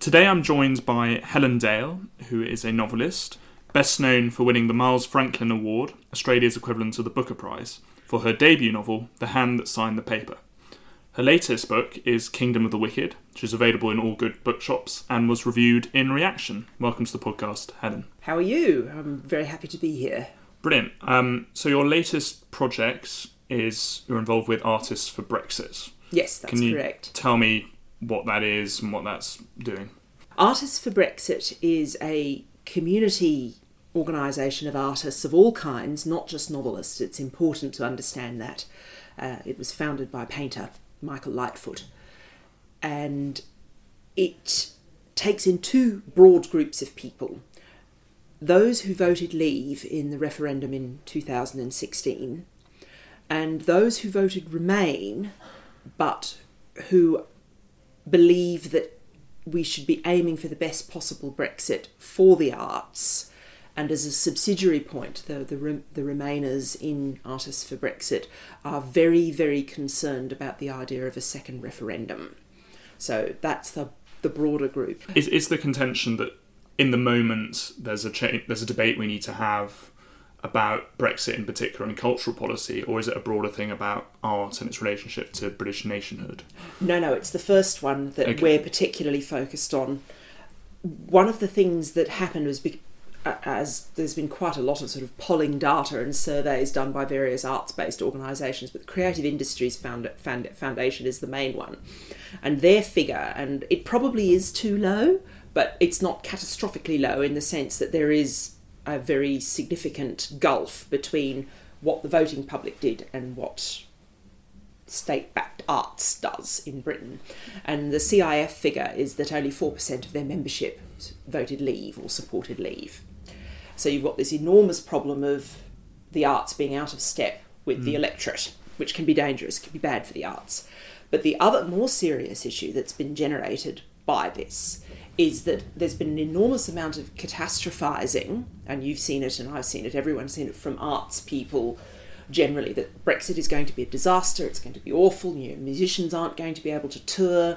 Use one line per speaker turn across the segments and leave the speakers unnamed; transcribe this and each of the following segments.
Today I'm joined by Helen Dale, who is a novelist, best known for winning the Miles Franklin Award, Australia's equivalent to the Booker Prize, for her debut novel, The Hand That Signed the Paper. Her latest book is Kingdom of the Wicked, which is available in all good bookshops and was reviewed in Reaction. Welcome to the podcast, Helen.
How are you? I'm very happy to be here.
Brilliant. So your latest project is you're involved with Artists for Brexit.
Yes, that's
Can you
correct.
Tell me what that is and what that's doing?
Artists for Brexit is a community organisation of artists of all kinds, not just novelists. It's important to understand that. It was founded by painter Michael Lightfoot, and it takes in two broad groups of people. Those who voted Leave in the referendum in 2016, and those who voted Remain, but who believe that we should be aiming for the best possible Brexit for the arts. And as a subsidiary point, the Remainers in Artists for Brexit are very, very concerned about the idea of a second referendum. So that's the broader group.
Is the contention that in the moment there's a debate we need to have about Brexit in particular and cultural policy, or is it a broader thing about art and its relationship to British nationhood?
No, it's the first one that we're particularly focused on. One of the things that happened was, as there's been quite a lot of sort of polling data and surveys done by various arts-based organisations, but the Creative Industries Foundation is the main one. And their figure, and it probably is too low, but it's not catastrophically low in the sense that there is a very significant gulf between what the voting public did and what state-backed arts does in Britain. And the CIF figure is that only 4% of their membership voted Leave or supported Leave. So you've got this enormous problem of the arts being out of step with the electorate, which can be dangerous, can be bad for the arts. But the other more serious issue that's been generated by this is that there's been an enormous amount of catastrophising, and you've seen it and I've seen it, everyone's seen it from arts people generally, that Brexit is going to be a disaster, it's going to be awful, musicians aren't going to be able to tour,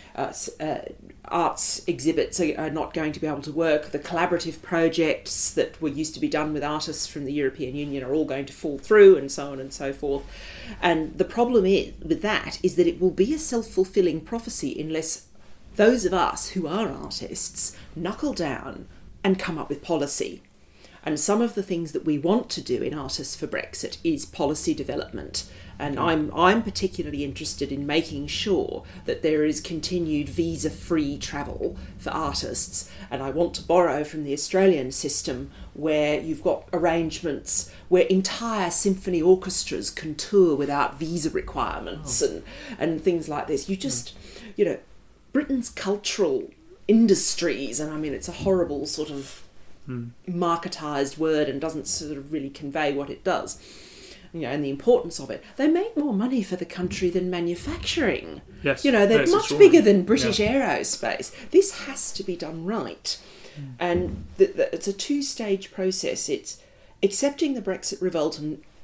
arts exhibits are not going to be able to work, the collaborative projects that were used to be done with artists from the European Union are all going to fall through, and so on and so forth. And the problem with that is that it will be a self-fulfilling prophecy unless those of us who are artists knuckle down and come up with policy. And some of the things that we want to do in Artists for Brexit is policy development. And I'm particularly interested in making sure that there is continued visa-free travel for artists. And I want to borrow from the Australian system where you've got arrangements where entire symphony orchestras can tour without visa requirements and things like this. You just, Britain's cultural industries, and I mean, it's a horrible sort of marketised word and doesn't sort of really convey what it does, and the importance of it. They make more money for the country than manufacturing.
Yes.
They're much bigger than British Aerospace. This has to be done right. And it's a two-stage process. It's accepting the Brexit revolt.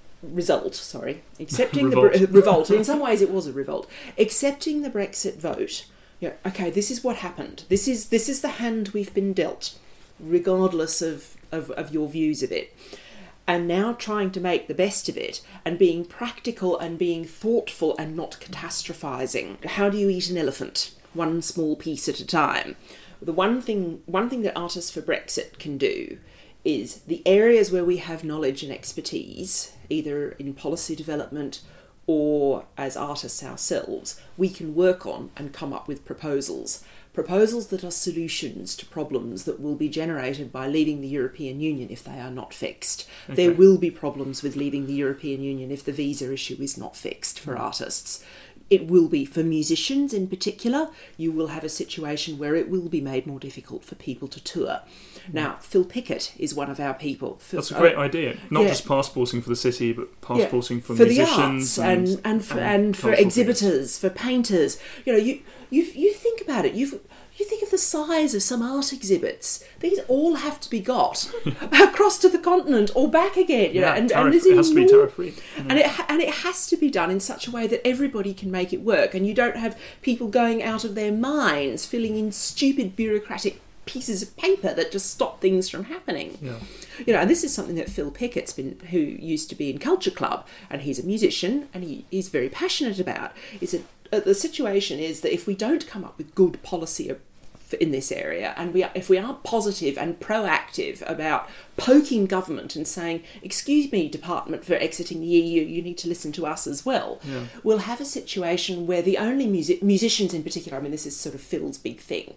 Accepting the revolt. In some ways it was a revolt. Accepting the Brexit vote. Okay, this is what happened. This is the hand we've been dealt, regardless of your views of it. And now trying to make the best of it and being practical and being thoughtful and not catastrophising. How do you eat an elephant? One small piece at a time. The one thing that Artists for Brexit can do is the areas where we have knowledge and expertise, either in policy development or as artists ourselves, we can work on and come up with proposals that are solutions to problems that will be generated by leaving the European Union if they are not fixed. Okay. There will be problems with leaving the European Union if the visa issue is not fixed for artists. It will be for musicians in particular. You will have a situation where it will be made more difficult for people to tour. Now, Phil Pickett is one of our people.
That's a great idea. Not just passporting for the city, but passporting for
musicians,
the arts
and for exhibitors, for painters. You think about it. You think of the size of some art exhibits. These all have to be got across to the continent or back again. You know,
and it has to be tariff-free.
And it has to be done in such a way that everybody can make it work, and you don't have people going out of their minds filling in stupid bureaucratic pieces of paper that just stop things from happening.
Yeah.
You know, and this is something that Phil Pickett's who used to be in Culture Club, and he's a musician, and he's very passionate about, is that the situation is that if we don't come up with good policy in this area, and if we aren't positive and proactive about poking government and saying, excuse me, Department for exiting the EU, you need to listen to us as well, we'll have a situation where the only musicians in particular, I mean, this is sort of Phil's big thing,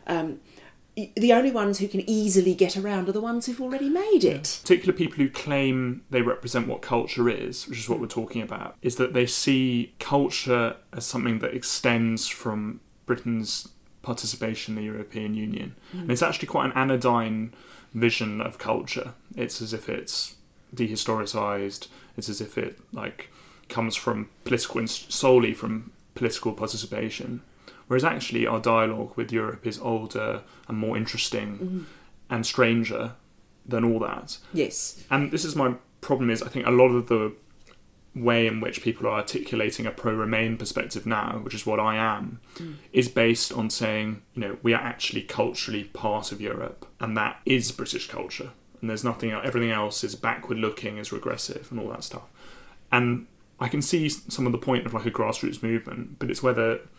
the only ones who can easily get around are the ones who've already made it.
Particular people who claim they represent what culture is, which is what we're talking about, is that they see culture as something that extends from Britain's participation in the European Union. And it's actually quite an anodyne vision of culture. It's as if it's dehistoricized. It's as if it comes from solely from political participation. Whereas actually our dialogue with Europe is older and more interesting and stranger than all that.
Yes.
And this is my problem, is I think a lot of the way in which people are articulating a pro-Remain perspective now, which is what I am, is based on saying, we are actually culturally part of Europe, and that is British culture. And there's everything else is backward-looking, is regressive, and all that stuff. And I can see some of the point of a grassroots movement, but it's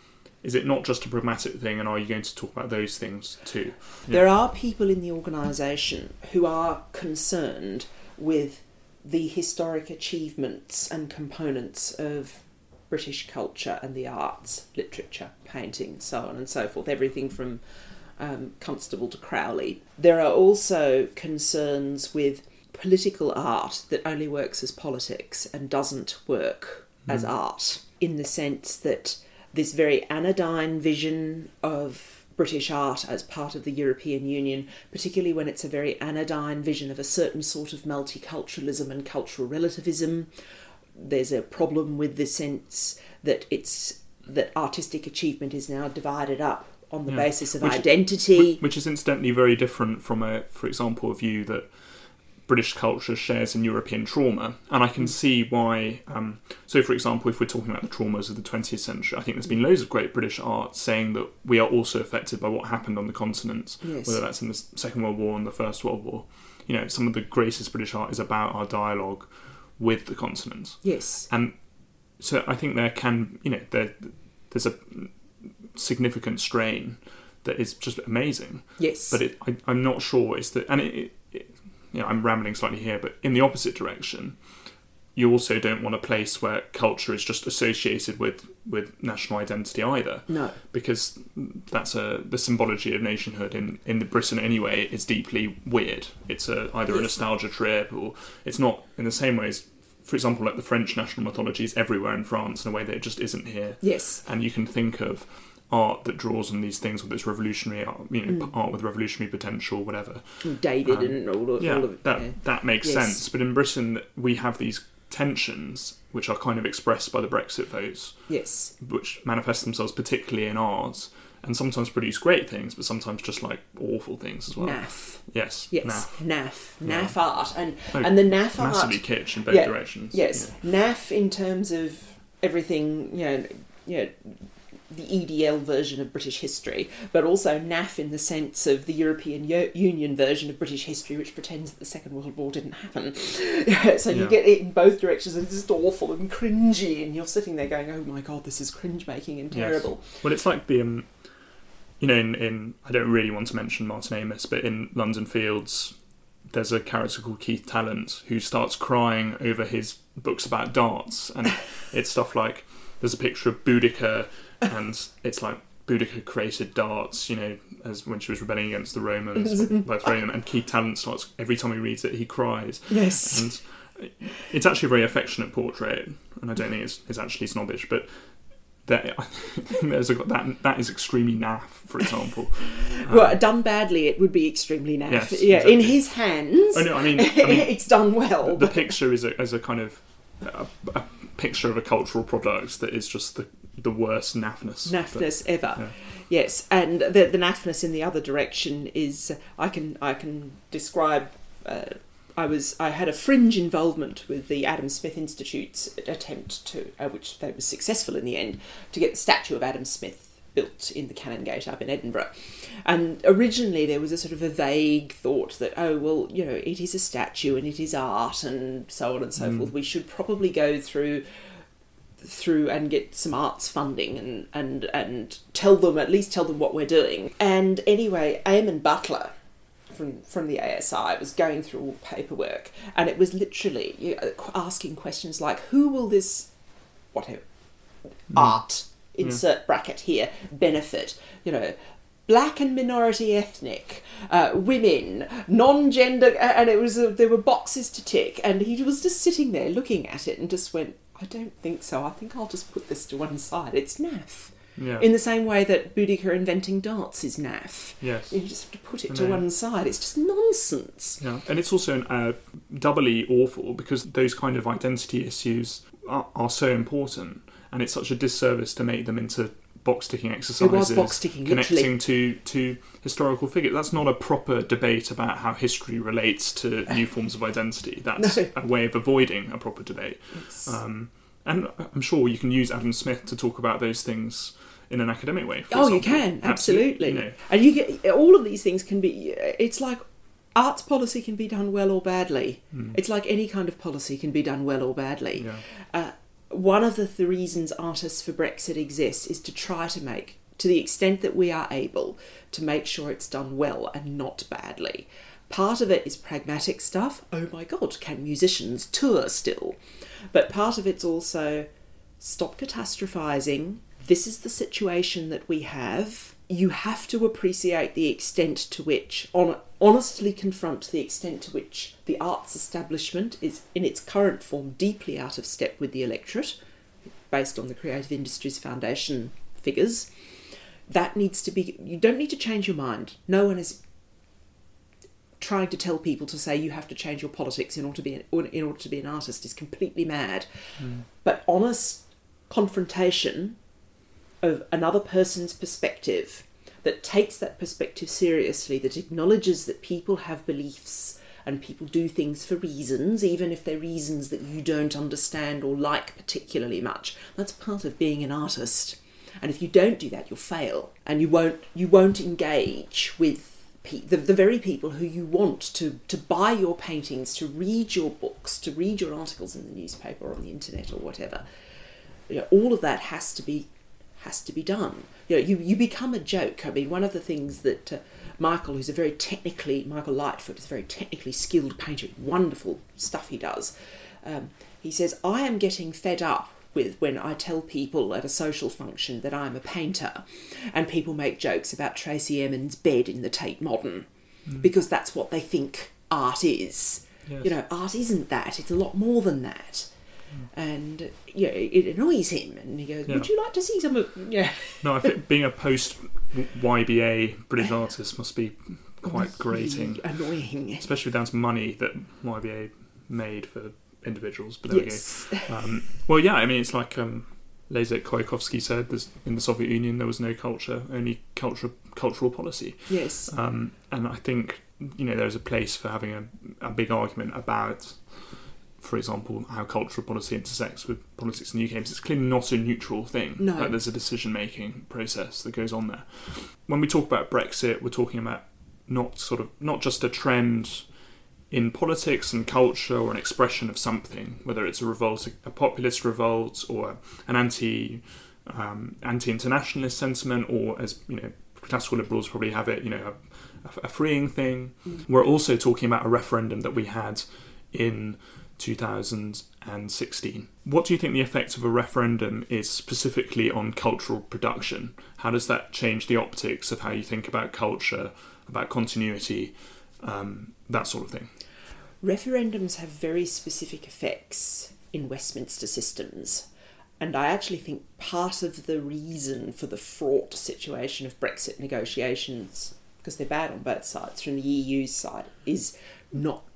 is it not just a pragmatic thing, and are you going to talk about those things too?
There are people in the organisation who are concerned with the historic achievements and components of British culture and the arts, literature, painting, so on and so forth, everything from Constable to Crowley. There are also concerns with political art that only works as politics and doesn't work as art, in the sense that this very anodyne vision of British art as part of the European Union, particularly when it's a very anodyne vision of a certain sort of multiculturalism and cultural relativism. There's a problem with the sense that that artistic achievement is now divided up on the basis of identity.
Which is incidentally very different from, for example, a view that British culture shares in European trauma, and I can see why. So, for example, if we're talking about the traumas of the 20th century, I think there's been loads of great British art saying that we are also affected by what happened on the continent, whether that's in the Second World War and the First World War. Some of the greatest British art is about our dialogue with the continent.
Yes,
and so I think there can, there's a significant strain that is just amazing.
Yes,
but I'm not sure it's that, and I'm rambling slightly here, but in the opposite direction, you also don't want a place where culture is just associated with national identity either.
No.
Because that's the symbology of nationhood in Britain anyway is deeply weird. It's either a nostalgia trip, or it's not in the same way as, for example, like the French national mythology is everywhere in France in a way that it just isn't here.
Yes.
And you can think of art that draws on these things with its revolutionary art, art with revolutionary potential, whatever.
David and all of it.
That makes sense. But in Britain, we have these tensions which are kind of expressed by the Brexit votes.
Yes.
Which manifest themselves particularly in art, and sometimes produce great things, but sometimes just awful things as well.
Naff.
Yes.
Naff art, and the naff art
massively kitsch in both directions.
Yes, naff in terms of everything, the EDL version of British history, but also naff in the sense of the European Union version of British history, which pretends that the Second World War didn't happen. So you get it in both directions, and it's just awful and cringy, and you're sitting there going, oh my god, this is cringe-making and terrible.
Yes. Well, it's like the, in I don't really want to mention Martin Amis, but in London Fields, there's a character called Keith Talent who starts crying over his books about darts, and it's stuff like, there's a picture of Boudica, and it's like Boudica created darts, as when she was rebelling against the Romans by throwing them, and Keith Talent starts, every time he reads it, he cries.
Yes.
And it's actually a very affectionate portrait, and I don't think it's actually snobbish, but that is extremely naff, for example.
Well, done badly, it would be extremely naff.
Yes,
yeah,
exactly.
In his hands,
I mean
it's done well.
The picture is as a kind of a picture of a cultural product that is just the worst naffness.
Ever.
Yeah.
Yes, and the naffness in the other direction is I can describe. I had a fringe involvement with the Adam Smith Institute's attempt to, which they were successful in the end, to get the statue of Adam Smith built in the Canongate up in Edinburgh. And originally there was a sort of a vague thought that, oh, well, you know, it is a statue and it is art and so on and so forth. We should probably go through and get some arts funding and at least tell them what we're doing. And anyway, Eamon Butler from the ASI was going through all the paperwork, and it was literally asking questions like, who will this art, insert bracket here, benefit? You know, black and minority ethnic, women, non-gender, and there were boxes to tick, and he was just sitting there looking at it and just went, I don't think so. I think I'll just put this to one side. It's naff.
Yeah.
In the same way that Boudica inventing darts is naff.
Yes.
You just have to put it to one side. It's just nonsense.
Yeah, and it's also doubly awful because those kind of identity issues are so important, and it's such a disservice to make them into box-ticking exercises.
It was box-ticking,
connecting to historical figures. That's not a proper debate about how history relates to new forms of identity. That's a way of avoiding a proper debate.
Yes.
And I'm sure you can use Adam Smith to talk about those things in an academic way.
You can, absolutely.
You know.
And you get all of these things can be. It's like arts policy can be done well or badly. It's like any kind of policy can be done well or badly.
Yeah.
One of the reasons Artists for Brexit exists is to try to make, to the extent that we are able, to make sure it's done well and not badly. Part of it is pragmatic stuff. Oh my God, can musicians tour still? But part of it's also stop catastrophising. This is the situation that we have. You have to appreciate the extent to which, honestly confront the extent to which the arts establishment is, in its current form, deeply out of step with the electorate, based on the Creative Industries Foundation figures. That needs to be... You don't need to change your mind. No one is trying to tell people to say you have to change your politics in order to be an artist is completely mad. But honest confrontation of another person's perspective, that takes that perspective seriously, that acknowledges that people have beliefs and people do things for reasons, even if they're reasons that you don't understand or like particularly much. That's part of being an artist. And if you don't do that, you'll fail. And you won't engage with the very people who you want to buy your paintings, to read your books, to read your articles in the newspaper or on the internet or whatever. You know, all of that has to be done. You know, you become a joke. I mean, one of the things that Michael Lightfoot is a very technically skilled painter, wonderful stuff he does. He says, I am getting fed up with when I tell people at a social function that I'm a painter and people make jokes about Tracey Emin's bed in the Tate Modern because that's what they think art is.
Yes.
You know, art isn't that. It's a lot more than that. And it annoys him, and he goes, "Would you like to see some of?" Yeah.
No, I think being a post YBA British artist must be quite grating,
annoying,
especially down to money that YBA made for individuals. But there we go. Well, yeah, I mean, it's like Leszek Kolakowski said: in the Soviet Union, there was no culture, only cultural policy.
Yes.
And I think there's a place for having a big argument about, for example, how cultural policy intersects with politics in the UK. It's clearly not a neutral thing.
No.
Like, there's a decision-making process that goes on there. When we talk about Brexit, we're talking about not just a trend in politics and culture or an expression of something, whether it's a revolt, a populist revolt, or an anti-internationalist sentiment, or, as classical liberals probably have it, a freeing thing. We're also talking about a referendum that we had in 2016. What do you think the effect of a referendum is specifically on cultural production? How does that change the optics of how you think about culture, about continuity, that sort of thing?
Referendums have very specific effects in Westminster systems. And I actually think part of the reason for the fraught situation of Brexit negotiations, because they're bad on both sides, from the EU's side, is not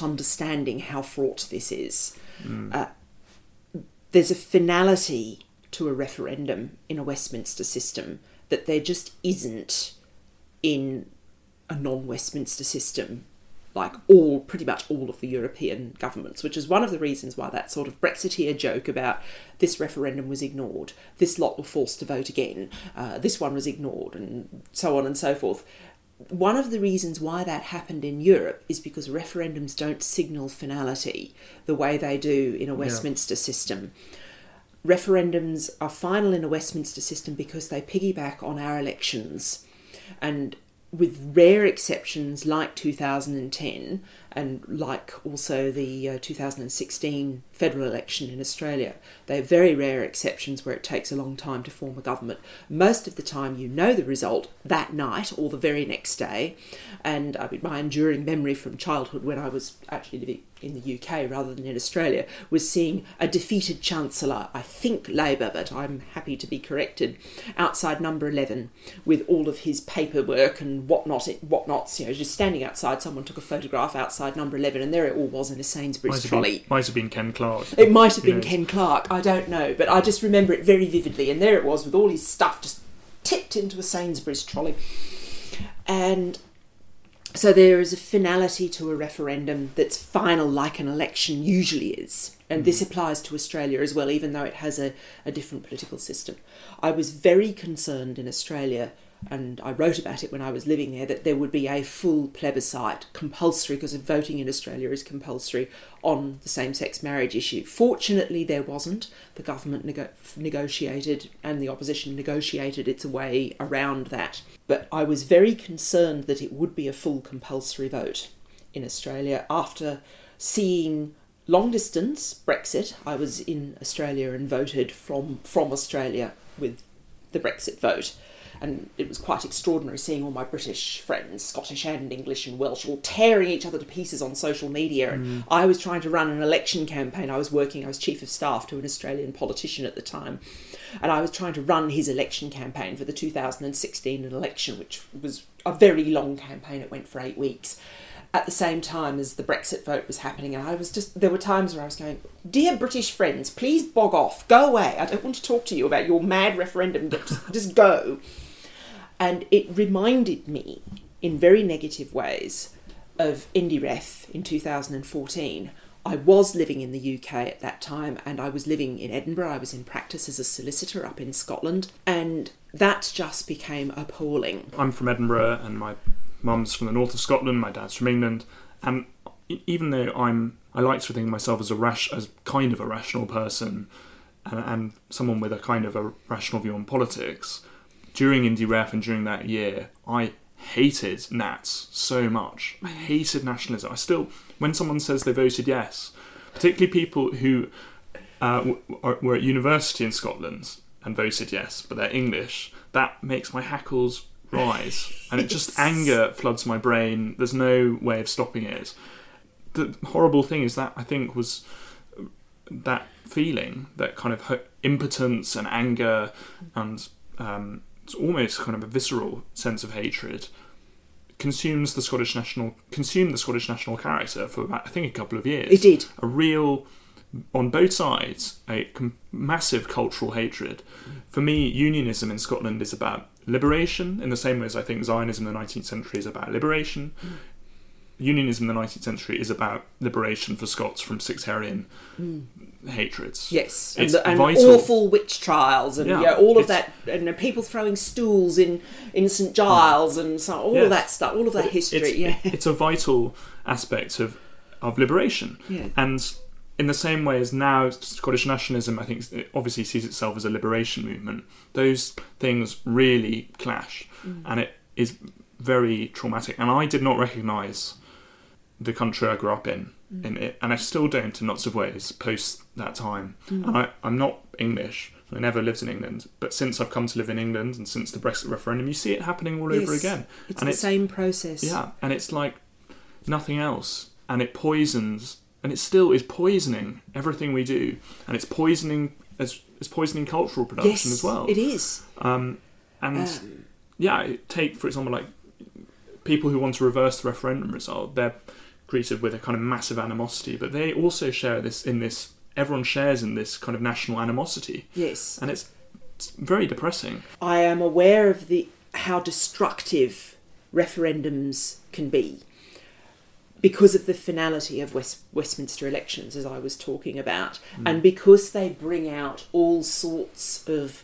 understanding how fraught this is. There's a finality to a referendum in a Westminster system that there just isn't in a non-Westminster system, like pretty much all of the European governments, which is one of the reasons why that sort of Brexiteer joke about this referendum was ignored, this lot were forced to vote again, this one was ignored, and so on and so forth. One of the reasons why that happened in Europe is because referendums don't signal finality the way they do in a Westminster system. Referendums are final in a Westminster system because they piggyback on our elections, and with rare exceptions like 2010 and like also the 2016 federal election in Australia, they're very rare exceptions where it takes a long time to form a government. Most of the time you know the result that night or the very next day, and my enduring memory from childhood when I was actually living in the UK rather than in Australia was seeing a defeated Chancellor, I think Labour, but I'm happy to be corrected, outside number 11 with all of his paperwork and whatnots, just standing outside. Someone took a photograph outside number 11 and there it all was in a Sainsbury's trolley.
Might have been Ken Clarke.
It might have been Ken Clarke, I don't know, but I just remember it very vividly, and there it was with all his stuff just tipped into a Sainsbury's trolley. And so there is a finality to a referendum that's final like an election usually is. And this applies to Australia as well, even though it has a different political system. I was very concerned in Australia, and I wrote about it when I was living there, that there would be a full plebiscite, compulsory, because voting in Australia is compulsory, on the same-sex marriage issue. Fortunately, there wasn't. The government negotiated and the opposition negotiated its way around that. But I was very concerned that it would be a full compulsory vote in Australia after seeing long distance Brexit. I was in Australia and voted from Australia with the Brexit vote. And it was quite extraordinary seeing all my British friends, Scottish and English and Welsh, all tearing each other to pieces on social media. And I was trying to run an election campaign. I was chief of staff to an Australian politician at the time. And I was trying to run his election campaign for the 2016 election, which was a very long campaign. It went for 8 weeks. At the same time as the Brexit vote was happening, and there were times where I was going, dear British friends, please bog off, go away. I don't want to talk to you about your mad referendum, just go. And it reminded me, in very negative ways, of IndyRef in 2014. I was living in the UK at that time, and I was living in Edinburgh. I was in practice as a solicitor up in Scotland, and that just became appalling.
I'm from Edinburgh, and my mum's from the north of Scotland, my dad's from England, and even though I like to think of myself as kind of a rational person, and someone with a kind of a rational view on politics, during IndyRef and during that year, I hated Nats so much. I hated nationalism. I still, when someone says they voted yes, particularly people who were at university in Scotland and voted yes, but they're English, that makes my hackles rise. And it just, anger floods my brain. There's no way of stopping it. The horrible thing is that I think was that feeling, that kind of impotence and anger and it's almost kind of a visceral sense of hatred, consumed the Scottish national character for about, I think, a couple of years.
It did.
A real, on both sides, a massive cultural hatred. For me, unionism in Scotland is about liberation, in the same way as I think Zionism in the 19th century is about liberation. Unionism in the 19th century is about liberation for Scots from sectarian hatreds.
Yes, and awful witch trials, and all of that, and people throwing stools in St Giles, and so all of that stuff, all of that history.
It's a vital aspect of liberation, and in the same way as now Scottish nationalism, I think, it obviously sees itself as a liberation movement. Those things really clash, and it is very traumatic. And I did not recognise the country I grew up in it, and I still don't in lots of ways post that time. And I'm not English. I never lived in England, but since I've come to live in England and since the Brexit referendum, you see it happening all over again.
It's the same process.
Yeah, and it's like nothing else, and it poisons, and it still is poisoning everything we do, and it's poisoning cultural production as well.
It is.
Take for example, like people who want to reverse the referendum result, they're greeted with a kind of massive animosity, but they also share this everyone shares in this kind of national animosity.
Yes.
And it's very depressing.
I am aware of how destructive referendums can be because of the finality of Westminster elections, as I was talking about, and because they bring out all sorts of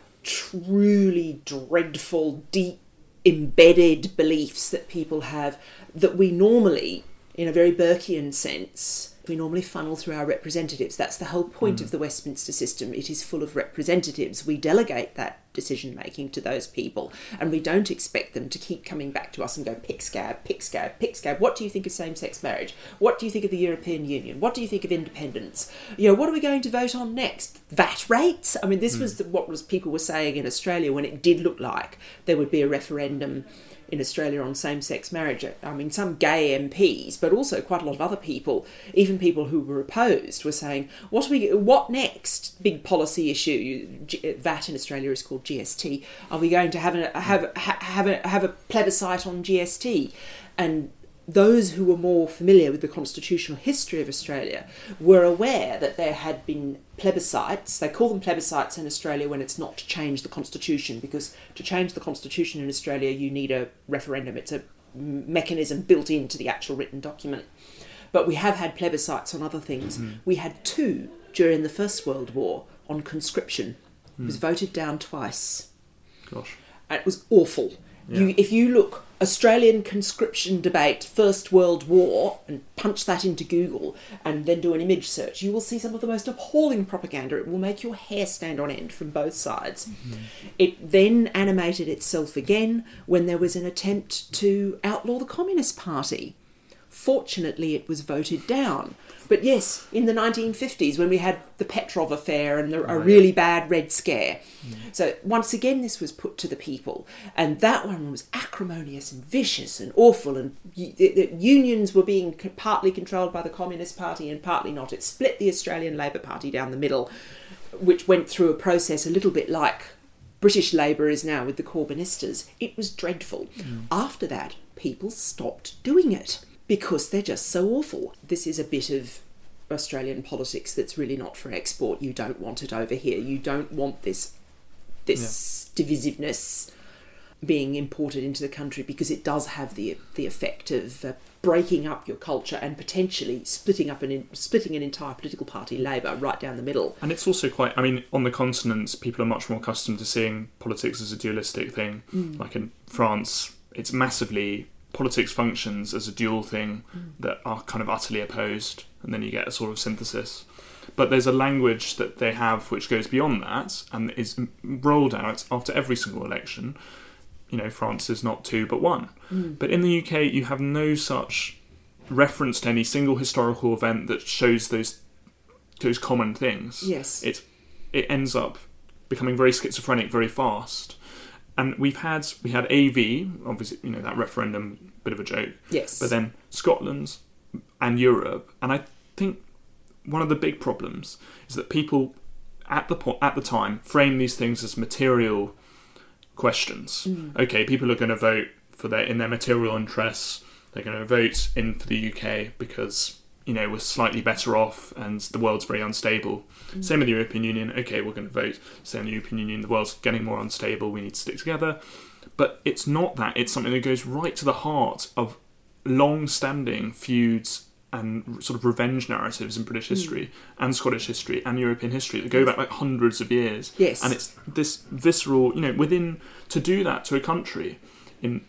truly dreadful, deep, embedded beliefs that people have that we normally, in a very Burkean sense, we normally funnel through our representatives. That's the whole point of the Westminster system. It is full of representatives. We delegate that decision-making to those people, and we don't expect them to keep coming back to us and go, pick scab, pick scab, pick scab. What do you think of same-sex marriage? What do you think of the European Union? What do you think of independence? What are we going to vote on next? VAT rates? I mean, this was what people were saying in Australia when it did look like there would be a referendum in Australia on same-sex marriage. I mean, some gay MPs, but also quite a lot of other people, even people who were opposed, were saying, what next? Big policy issue. VAT in Australia is called GST. Are we going to have a plebiscite on GST? And those who were more familiar with the constitutional history of Australia were aware that there had been plebiscites. They call them plebiscites in Australia when it's not to change the constitution, because to change the constitution in Australia you need a referendum. It's a mechanism built into the actual written document. But we have had plebiscites on other things. We had 2 during the First World War on conscription. It was voted down twice.
Gosh.
And it was awful.
Yeah.
If you look Australian conscription debate, First World War, and punch that into Google and then do an image search, you will see some of the most appalling propaganda. It will make your hair stand on end from both sides. It then animated itself again when there was an attempt to outlaw the Communist Party. Fortunately, it was voted down. But yes, in the 1950s, when we had the Petrov affair and a really bad Red Scare. So once again, this was put to the people. And that one was acrimonious and vicious and awful. And unions were being partly controlled by the Communist Party and partly not. It split the Australian Labor Party down the middle, which went through a process a little bit like British Labour is now with the Corbynistas. It was dreadful. After that, people stopped doing it, because they're just so awful. This is a bit of Australian politics that's really not for export. You don't want it over here. You don't want this divisiveness being imported into the country, because it does have the effect of breaking up your culture and potentially splitting an entire political party, Labour, right down the middle.
And it's also quite, I mean, on the continent, people are much more accustomed to seeing politics as a dualistic thing. Like in France, it's massively... Politics functions as a dual thing that are kind of utterly opposed, and then you get a sort of synthesis. But there's a language that they have which goes beyond that and is rolled out after every single election. France is not 2 but 1. But in the UK, you have no such reference to any single historical event that shows those common things.
Yes.
It ends up becoming very schizophrenic very fast. And we had AV, obviously, that referendum, bit of a joke.
Yes.
But then Scotland and Europe. And I think one of the big problems is that people at the time frame these things as material questions. Okay, people are going to vote in their material interests. They're going to vote for the UK because we're slightly better off and the world's very unstable. Same with the European Union. Okay, we're going to vote, stay in the European Union, the world's getting more unstable, we need to stick together. But it's not that. It's something that goes right to the heart of long-standing feuds and sort of revenge narratives in British history and Scottish history and European history that go back like hundreds of years.
Yes.
And it's this visceral, to do that to a country in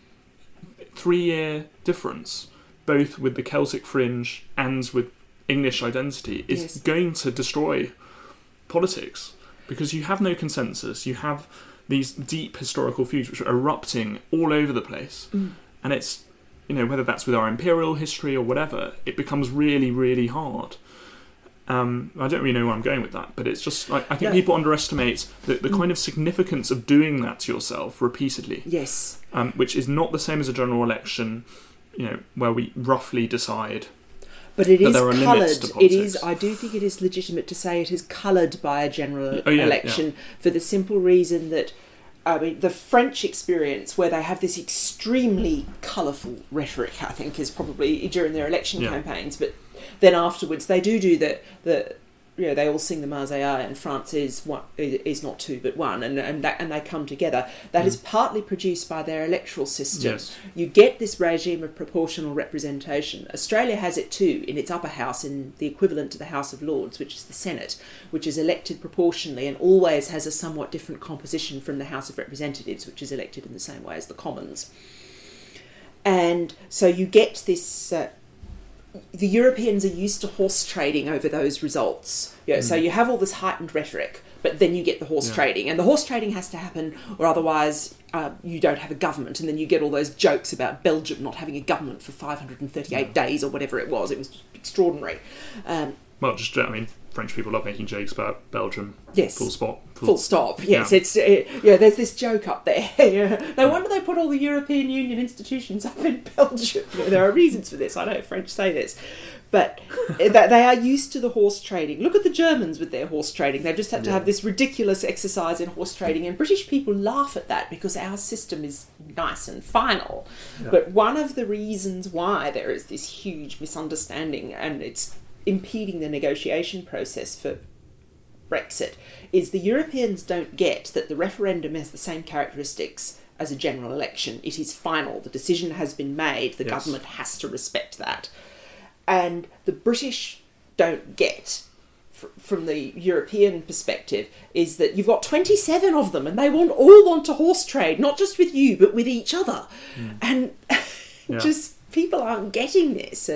3-year difference, both with the Celtic fringe and with English identity, is going to destroy politics, because you have no consensus. You have these deep historical feuds which are erupting all over the place. And it's, whether that's with our imperial history or whatever, it becomes really, really hard. I don't really know where I'm going with that, but it's just like, I think people underestimate the kind of significance of doing that to yourself repeatedly.
Yes.
Which is not the same as a general election, where we roughly decide.
But it is
coloured.
I do think it is legitimate to say it is coloured by a general election for the simple reason that, the French experience, where they have this extremely colourful rhetoric, I think, is probably during their election campaigns, but then afterwards they do the they all sing the Marseillaise, and France is not two but one, and they come together. That is partly produced by their electoral system.
Yes.
You get this regime of proportional representation. Australia has it too in its upper house, in the equivalent to the House of Lords, which is the Senate, which is elected proportionally and always has a somewhat different composition from the House of Representatives, which is elected in the same way as the Commons. And so you get this... the Europeans are used to horse trading over those results. So you have all this heightened rhetoric, but then you get the horse trading. And the horse trading has to happen, or otherwise you don't have a government. And then you get all those jokes about Belgium not having a government for 538 days or whatever it was. It was extraordinary.
French people love making jokes about Belgium.
Yes.
Full stop.
Yes, it's there's this joke up there. No wonder they put all the European Union institutions up in Belgium. There are reasons for this. I know French say this, but they are used to the horse trading. Look at the Germans with their horse trading. They've just had to have this ridiculous exercise in horse trading, and British people laugh at that because our system is nice and final. Yeah. But one of the reasons why there is this huge misunderstanding, and it's impeding the negotiation process for Brexit, is the Europeans don't get that the referendum has the same characteristics as a general election. It is final. The decision has been made. The government has to respect that. And the British don't get, from the European perspective, is that you've got 27 of them and they all want to horse trade, not just with you, but with each other. And just people aren't getting this.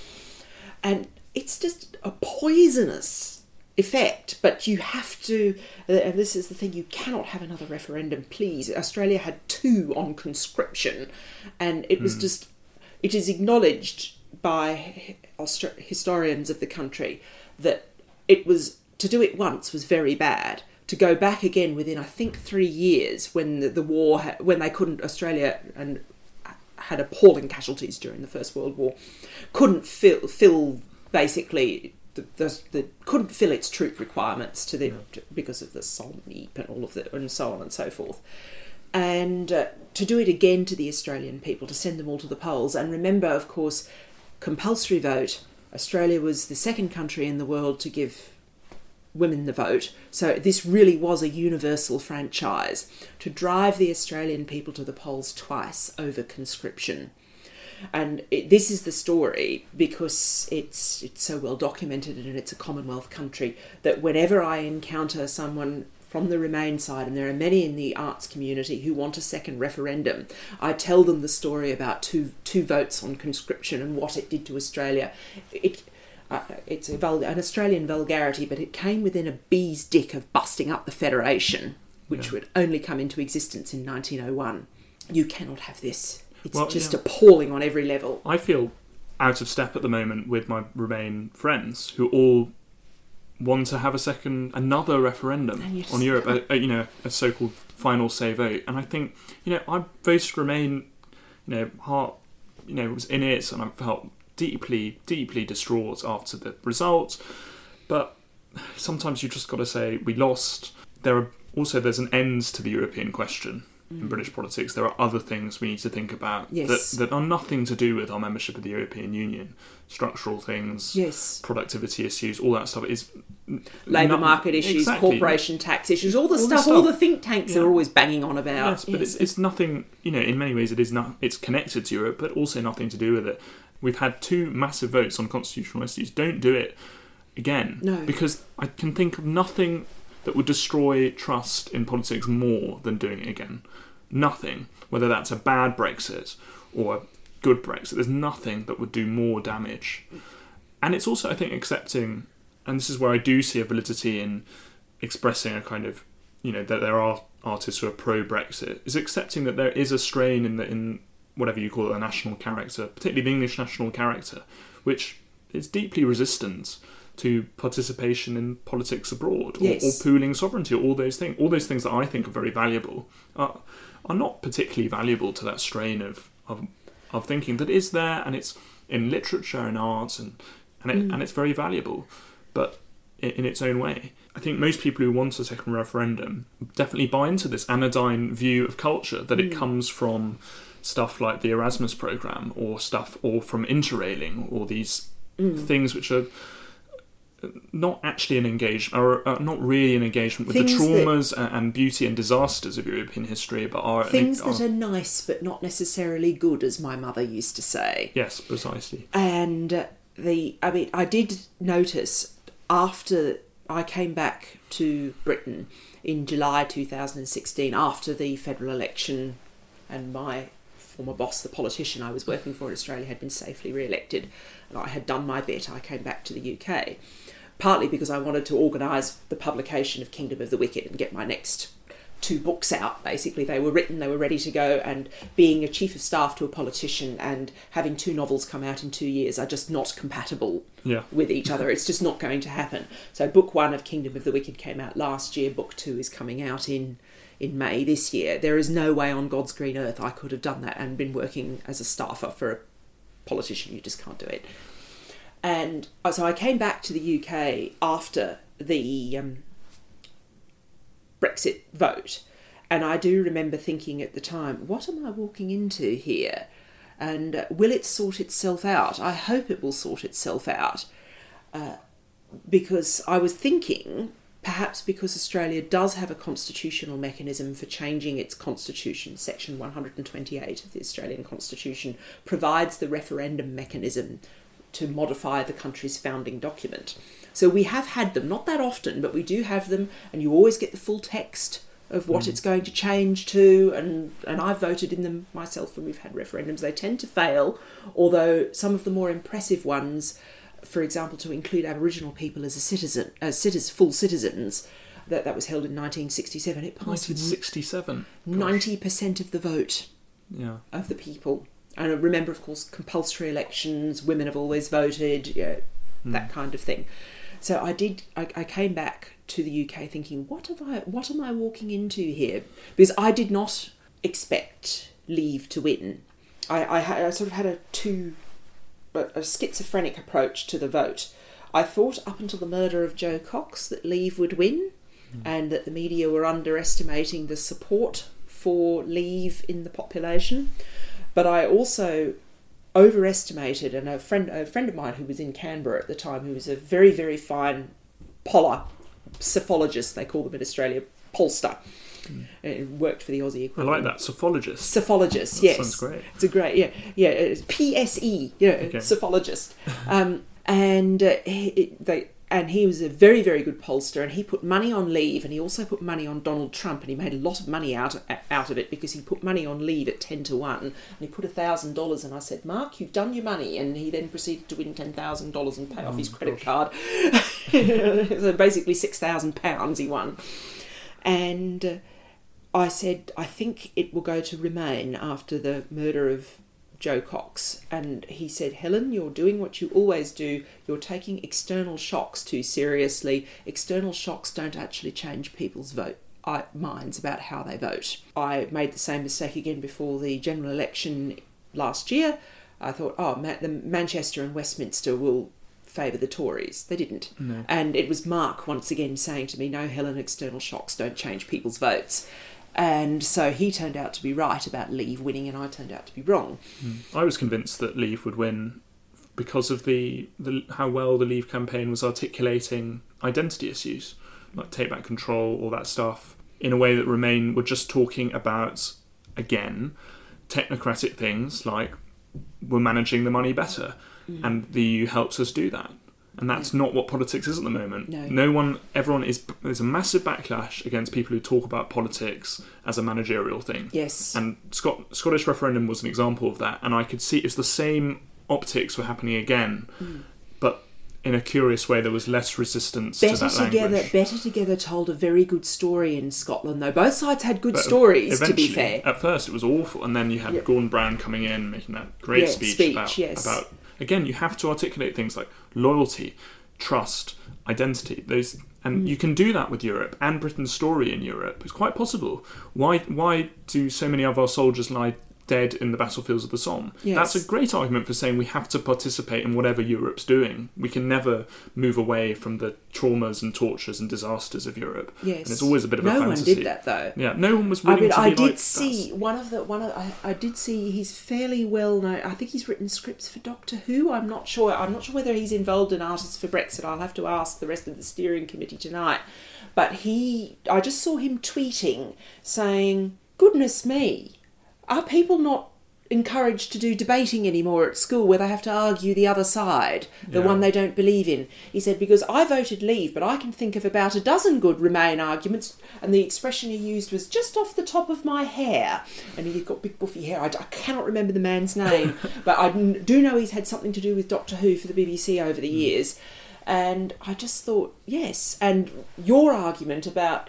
And it's just a poisonous effect, but you have to, and this is the thing, you cannot have another referendum, please. Australia had 2 on conscription, and it was just, it is acknowledged by historians of the country that it was, to do it once was very bad. To go back again within, I think, 3 years, when the war, when they couldn't, Australia and had appalling casualties during the First World War, couldn't fill basically couldn't fill its troop requirements because of the Somme and all of that, and so on and so forth. And to do it again to the Australian people, to send them all to the polls. And remember, of course, compulsory vote. Australia was the second country in the world to give women the vote. So this really was a universal franchise to drive the Australian people to the polls twice over conscription. And this is the story because it's so well documented, and it's a Commonwealth country, that whenever I encounter someone from the Remain side, and there are many in the arts community who want a second referendum, I tell them the story about two votes on conscription and what it did to Australia. It's an Australian vulgarity, but it came within a bee's dick of busting up the Federation, which would only come into existence in 1901. You cannot have this. It's appalling on every level.
I feel out of step at the moment with my Remain friends who all want to have another referendum on Europe, a so-called final say vote. And I think, I voted Remain, heart, was in it, and I felt deeply, deeply distraught after the result. But sometimes you just got to say, we lost. There's an end to the European question. In British politics, there are other things we need to think about that are nothing to do with our membership of the European Union. Structural things, productivity issues, all that stuff is
labour market issues, corporation tax issues, all the think tanks are always banging on about.
Yes, but it's nothing. In many ways, it's connected to Europe, but also nothing to do with it. We've had 2 massive votes on constitutional issues. Don't do it again, because I can think of nothing that would destroy trust in politics more than doing it again. Nothing. Whether that's a bad Brexit or a good Brexit, there's nothing that would do more damage. And it's also, I think, accepting, and this is where I do see a validity in expressing a kind of, that there are artists who are pro-Brexit, is accepting that there is a strain in whatever you call it, the national character, particularly the English national character, which is deeply resistant to participation in politics abroad, or pooling sovereignty, or all those things that I think are very valuable, are not particularly valuable to that strain of thinking that is there, and it's in literature and art, and it's very valuable, but in its own way. I think most people who want a second referendum definitely buy into this anodyne view of culture, that it comes from stuff like the Erasmus programme, or from interrailing, or these things which are not actually an engagement, or not really an engagement with the traumas and beauty and disasters of European history, but are
things that are nice but not necessarily good, as my mother used to say.
Yes, precisely.
And I did notice after I came back to Britain in July 2016, after the federal election, and my former boss, the politician I was working for in Australia, had been safely re-elected, and I had done my bit, I came back to the UK, partly because I wanted to organise the publication of Kingdom of the Wicked and get my next 2 books out. Basically, they were written, they were ready to go, and being a chief of staff to a politician and having 2 novels come out in 2 years are just not compatible with each other. It's just not going to happen. So book 1 of Kingdom of the Wicked came out last year, book 2 is coming out in May this year. There is no way on God's green earth I could have done that and been working as a staffer for a politician. You just can't do it. And so I came back to the UK after the Brexit vote, and I do remember thinking at the time, what am I walking into here? And will it sort itself out? I hope it will sort itself out, because I was thinking, perhaps because Australia does have a constitutional mechanism for changing its constitution, section 128 of the Australian Constitution provides the referendum mechanism to modify the country's founding document. So we have had them, not that often, but we do have them, and you always get the full text of what it's going to change to, and I've voted in them myself when we've had referendums. They tend to fail, although some of the more impressive ones, for example, to include Aboriginal people as full citizens, that was held in 1967. It passed
1967.
90% of the vote of the people. And remember, of course, compulsory elections, women have always voted, that kind of thing. So I came back to the UK thinking, what am I walking into here? Because I did not expect Leave to win. I sort of had a schizophrenic approach to the vote. I thought up until the murder of Joe Cox that Leave would win, and that the media were underestimating the support for Leave in the population. But I also overestimated, and a friend of mine who was in Canberra at the time, who was a very, very fine psephologist, they call them in Australia, pollster, and worked for the Aussie equivalent.
I like that, psephologist.
Psephologist,
that
yes.
Sounds great.
It's a great, it's PSE, psephologist. And he was a very, very good pollster, and he put money on Leave, and he also put money on Donald Trump, and he made a lot of money out of it, because he put money on Leave at 10-1, and he put $1,000, and I said, Mark, you've done your money, and he then proceeded to win $10,000 and pay off his credit card. So basically £6,000 he won. And I said, I think it will go to Remain after the murder of Joe Cox. And he said, Helen, you're doing what you always do. You're taking external shocks too seriously. External shocks don't actually change people's minds about how they vote. I made the same mistake again before the general election last year. I thought, the Manchester and Westminster will favour the Tories. They didn't.
No.
And it was Mark once again saying to me, no, Helen, external shocks don't change people's votes. And so he turned out to be right about Leave winning, and I turned out to be wrong.
I was convinced that Leave would win because of the how well the Leave campaign was articulating identity issues, like take back control, all that stuff, in a way that Remain were just talking about, again, technocratic things like we're managing the money better, and the EU helps us do that. And that's not what politics is at the moment.
No.
There's a massive backlash against people who talk about politics as a managerial thing.
Yes.
And Scottish referendum was an example of that. And I could see it's the same optics were happening again. But in a curious way, there was less resistance to that language.
Better Together told a very good story in Scotland, though. Both sides had good stories, to be fair.
At first, it was awful. And then you had Gordon Brown coming in, making that great speech about... Again, you have to articulate things like loyalty, trust, identity. You can do that with Europe and Britain's story in Europe. It's quite possible. Why do so many of our soldiers lie dead in the battlefields of the Somme.
Yes.
That's a great argument for saying we have to participate in whatever Europe's doing. We can never move away from the traumas and tortures and disasters of Europe.
Yes.
And it's always a bit of a fantasy.
No one did that, though.
Yeah, no one was willing to be like
I did see he's fairly well known. I think he's written scripts for Doctor Who. I'm not sure whether he's involved in Artists for Brexit. I'll have to ask the rest of the steering committee tonight. But I just saw him tweeting saying, "Goodness me, are people not encouraged to do debating anymore at school where they have to argue the other side, the one they don't believe in?" He said, "Because I voted Leave, but I can think of about a dozen good Remain arguments," and the expression he used was "just off the top of my hair." And he's got big buffy hair. I cannot remember the man's name, but I do know he's had something to do with Doctor Who for the BBC over the years. And I just thought, yes. And your argument about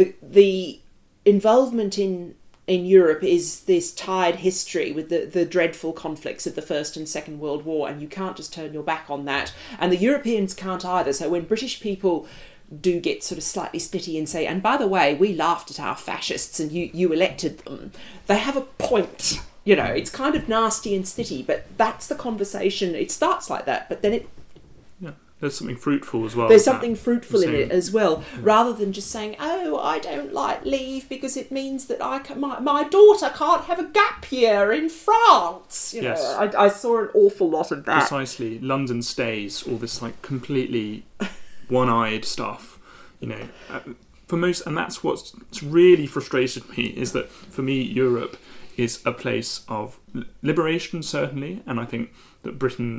the involvement in Europe is this tied history with the dreadful conflicts of the First and Second World War, and you can't just turn your back on that. And the Europeans can't either. So when British people do get sort of slightly snitty and say, "And by the way, we laughed at our fascists and you elected them," they have a point. You know, it's kind of nasty and snitty, but that's the conversation. It starts like that, but then
there's something fruitful as well.
There's something fruitful in it as well, rather than just saying, "Oh, I don't like Leave because it means that my daughter can't have a gap year in France." You know, I saw an awful lot of that.
Precisely. London stays, all this like completely one-eyed stuff, you know. For most, and that's what's really frustrated me, is that for me Europe is a place of liberation, certainly, and I think that Britain,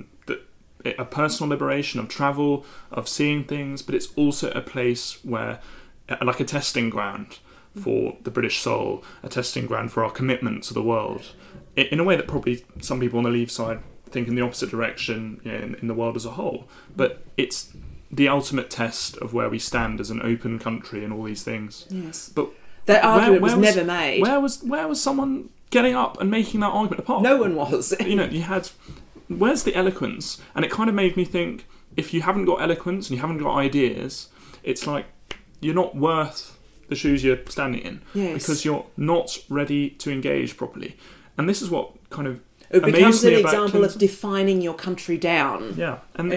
a personal liberation of travel, of seeing things, but it's also a place where, like a testing ground for the British soul, a testing ground for our commitment to the world, in a way that probably some people on the Leave side think in the opposite direction, you know, in the world as a whole. But it's the ultimate test of where we stand as an open country and all these things.
Yes.
But
that argument was never made.
Where was someone getting up and making that argument? Apart,
no one was.
You know, you had. Where's the eloquence? And it kind of made me think, if you haven't got eloquence and you haven't got ideas, it's like you're not worth the shoes you're standing in.
Yes.
Because you're not ready to engage properly. And this is what kind of
it becomes an example
Clinton.
Of defining your country down.
Yeah, and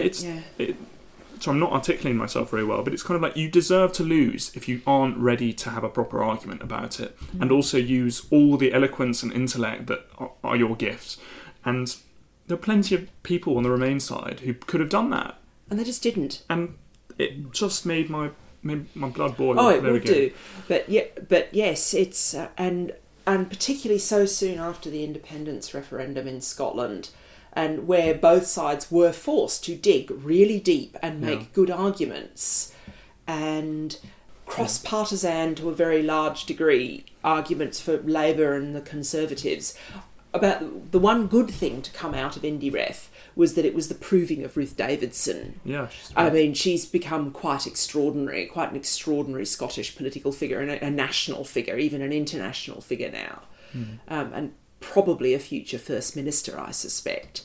so I'm not articulating myself very well, but it's kind of like you deserve to lose if you aren't ready to have a proper argument about it, and also use all the eloquence and intellect that are your gifts. And there are plenty of people on the Remain side who could have done that,
and they just didn't.
And it just made my blood boil.
Oh, it would do. But yes, it's and particularly so soon after the independence referendum in Scotland, and where both sides were forced to dig really deep and make good arguments, and cross-partisan to a very large degree arguments for Labour and the Conservatives. About the one good thing to come out of IndyRef was that it was the proving of Ruth Davidson.
Yeah,
she's become quite an extraordinary Scottish political figure, and a national figure, even an international figure now, and probably a future First Minister, I suspect.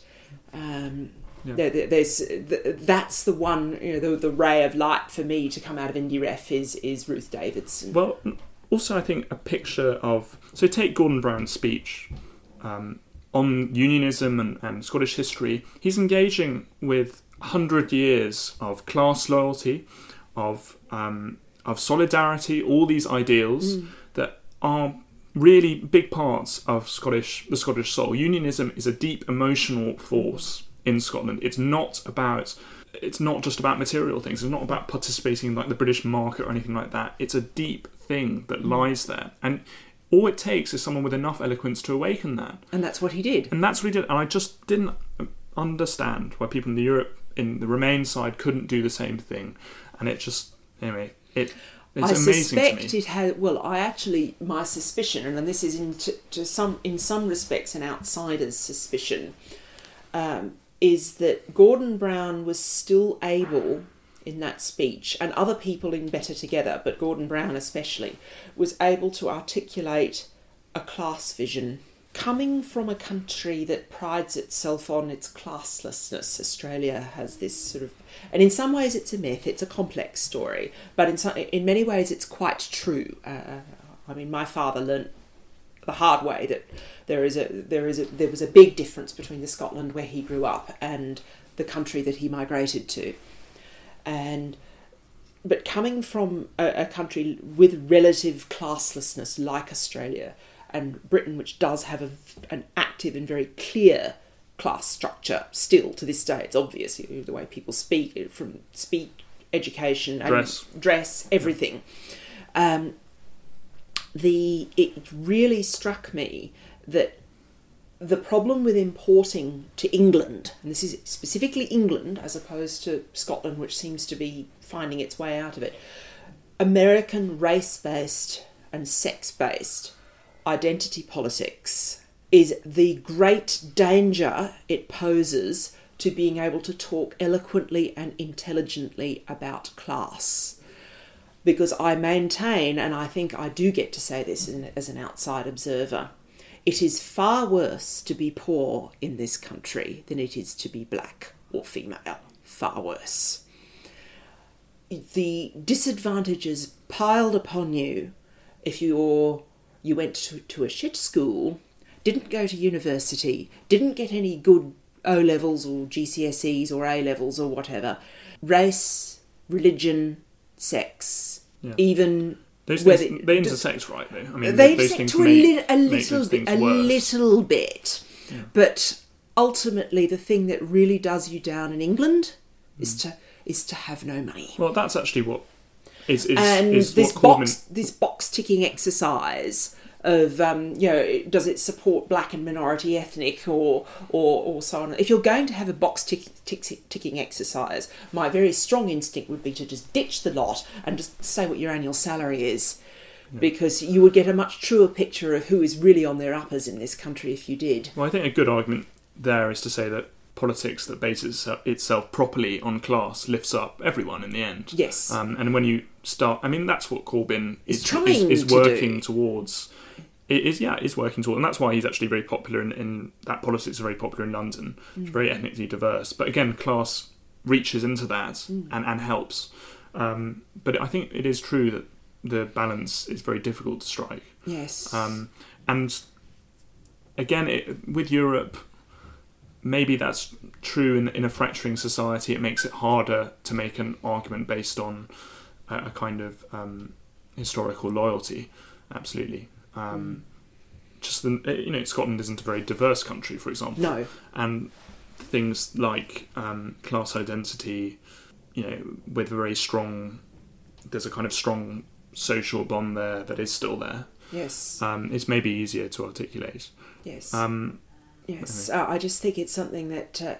That's the one, you know, the ray of light for me to come out of IndyRef is Ruth Davidson.
Well, also I think a picture of, so take Gordon Brown's speech. On unionism and Scottish history, he's engaging with 100 years of class loyalty, of solidarity, all these ideals that are really big parts of the Scottish soul. Unionism is a deep emotional force in Scotland. It's not just about material things. It's not about participating in like the British market or anything like that. It's a deep thing that lies there, and all it takes is someone with enough eloquence to awaken that.
And that's what he did.
And I just didn't understand why people in the Remain side couldn't do the same thing. And it just, anyway, it's amazing to me. I suspect
it had, my suspicion, and this is in some respects an outsider's suspicion, is that Gordon Brown was still able, in that speech, and other people in Better Together, but Gordon Brown especially, was able to articulate a class vision. Coming from a country that prides itself on its classlessness, Australia has this sort of... And in some ways it's a myth, it's a complex story, but in many ways it's quite true. My father learnt the hard way that there was a big difference between the Scotland where he grew up and the country that he migrated to. But coming from a country with relative classlessness like Australia and Britain, which does have an active and very clear class structure still to this day, it's obvious, the way people speak, from speech, education, and dress, everything. It really struck me that the problem with importing to England, and this is specifically England as opposed to Scotland, which seems to be finding its way out of it, American race-based and sex-based identity politics is the great danger it poses to being able to talk eloquently and intelligently about class. Because I maintain, and I think I do get to say this as an outside observer, it is far worse to be poor in this country than it is to be black or female. Far worse. The disadvantages piled upon you if you went to a shit school, didn't go to university, didn't get any good O-levels or GCSEs or A-levels or whatever, race, religion, sex, even...
Those things, they intersect, right, though? I mean,
they intersect to a little bit.
Yeah.
But ultimately, the thing that really does you down in England is to have no money.
Well, that's actually what is
this
what Corbyn...
this box ticking exercise of does it support black and minority ethnic or so on. If you're going to have a box ticking exercise, my very strong instinct would be to just ditch the lot and just say what your annual salary is, because you would get a much truer picture of who is really on their uppers in this country if you did.
Well, I think a good argument there is to say that politics that bases itself properly on class lifts up everyone in the end.
Yes.
And when you start, I mean, that's what Corbyn is working towards. Is working towards, and that's why he's actually very popular in that politics are very popular in London. It's very ethnically diverse, but again, class reaches into that and helps. But I think it is true that the balance is very difficult to strike.
Yes.
And again, with Europe, maybe that's true in a fracturing society. It makes it harder to make an argument based on a kind of historical loyalty. Absolutely. Scotland isn't a very diverse country, for example.
No.
And things like class identity, with very strong, there's a kind of strong social bond there that is still there.
Yes.
It's maybe easier to articulate.
Yes.
Yes.
Anyway. I just think it's something that,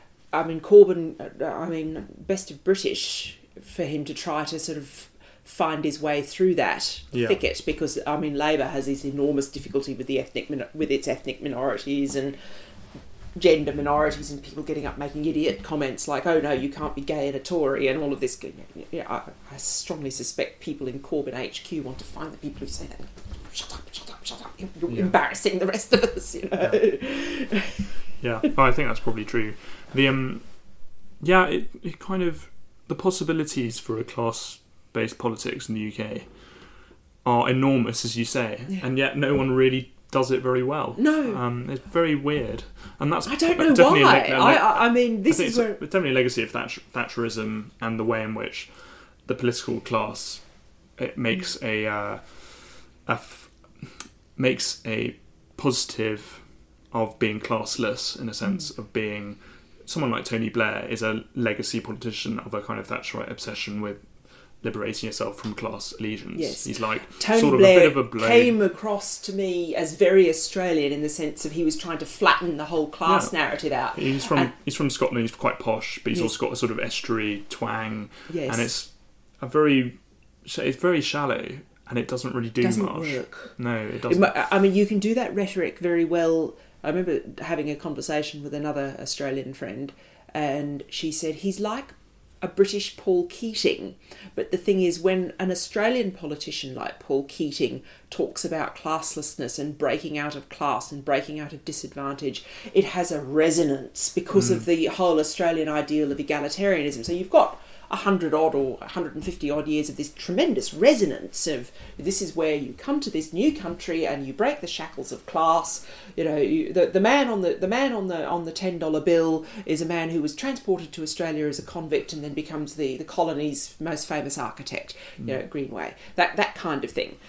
Corbyn, best of British for him to try to sort of find his way through that thicket, because Labour has this enormous difficulty with its ethnic minorities and gender minorities, and people getting up making idiot comments like, "Oh no, you can't be gay and a Tory," and all of this. I strongly suspect people in Corbyn HQ want to find the people who say that. Shut up! You're embarrassing the rest of us.
Yeah, I think that's probably true. It kind of, the possibilities for a class-based politics in the UK are enormous, as you say, and yet no one really does it very well.
No,
it's very weird, and that's
I don't know why. This is
definitely a legacy of Thatcherism and the way in which the political class makes makes a positive of being classless, in a sense of being. Someone like Tony Blair is a legacy politician of a kind of Thatcherite obsession with liberating yourself from class allegiance.
Yes.
He's like
Tony
sort of
Blair
a bit of a blade.
Came across to me as very Australian in the sense of he was trying to flatten the whole class narrative out.
He's from Scotland. He's quite posh, but he's also got a sort of estuary twang, and it's very shallow, and it doesn't really do much.
Work.
No, it doesn't.
You can do that rhetoric very well. I remember having a conversation with another Australian friend, and she said he's like a British Paul Keating. But the thing is, when an Australian politician like Paul Keating talks about classlessness and breaking out of class and breaking out of disadvantage, it has a resonance because of the whole Australian ideal of egalitarianism. So you've got 100 odd or 150 odd years of this tremendous resonance of this is where you come to this new country and you break the shackles of class. You know, the man on the $10 bill is a man who was transported to Australia as a convict and then becomes the colony's most famous architect. You know, Greenway, that kind of thing.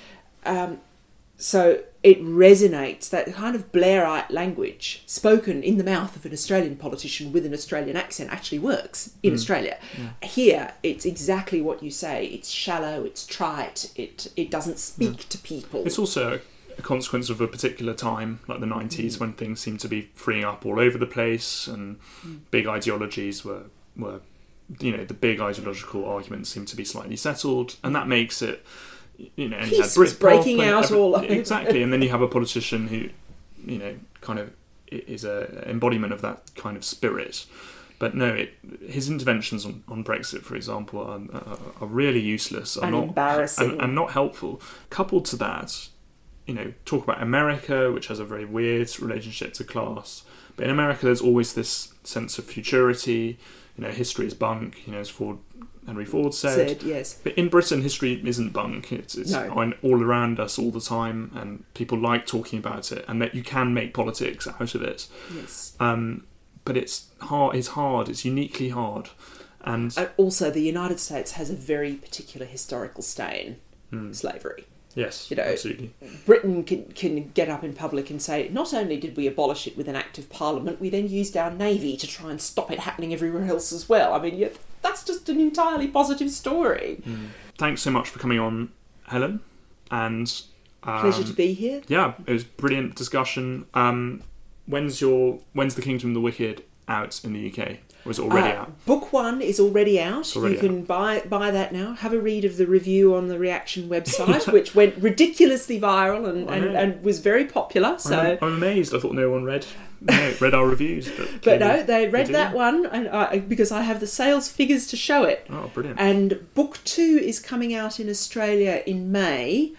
So it resonates, that kind of Blairite language spoken in the mouth of an Australian politician with an Australian accent actually works in Australia. Yeah. Here, it's exactly what you say. It's shallow, it's trite, it doesn't speak to people.
It's also a consequence of a particular time, like the 90s, when things seemed to be freeing up all over the place and big ideologies were, you know, the big ideological arguments seem to be slightly settled, and that makes it, you know, and
peace was breaking out all over.
Exactly, and then you have a politician who, you know, kind of is an embodiment of that kind of spirit. But no, his interventions on Brexit, for example, are really useless,
and embarrassing,
and not helpful. Coupled to that, you know, talk about America, which has a very weird relationship to class. But in America, there's always this sense of futurity. You know, history is bunk. You know, as Henry Ford said.
Yes.
But in Britain, history isn't bunk. It's all around us all the time, and people like talking about it, and that you can make politics out of it.
Yes.
But it's hard. It's hard. It's uniquely hard. And
also, the United States has a very particular historical stain, slavery.
Yes,
you know,
absolutely.
Britain can get up in public and say, not only did we abolish it with an act of parliament, we then used our navy to try and stop it happening everywhere else as well. I mean, that's just an entirely positive story.
Thanks so much for coming on, Helen. And
pleasure to be here.
Yeah, it was brilliant discussion. When's The Kingdom of the Wicked out in the UK? Or is it already out?
Book 1 is already out. You can buy that now. Have a read of the review on the Reaction website, which went ridiculously viral and was very popular. So
I'm amazed. I thought no one read our reviews.
But no, they read that one, and because I have the sales figures to show it.
Oh, brilliant.
And Book 2 is coming out in Australia in May.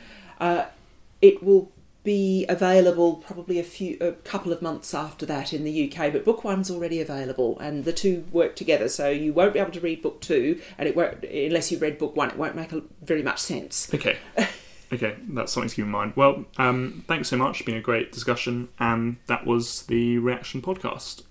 It will be available probably a couple of months after that in the UK, but Book 1's already available, and the two work together, so you won't be able to read Book 2, and it won't, unless you've read Book 1, it won't make very much sense.
Okay, that's something to keep in mind. Well, thanks so much, it's been a great discussion, and that was the Reaction Podcast.